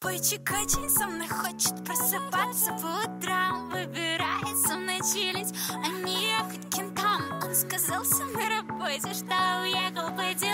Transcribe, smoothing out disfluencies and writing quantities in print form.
Бойчик очень со мной хочет просыпаться по утрам, выбирает со мной чилить, а не ехать к кентам. Он сказался на работе, что уехал по делам.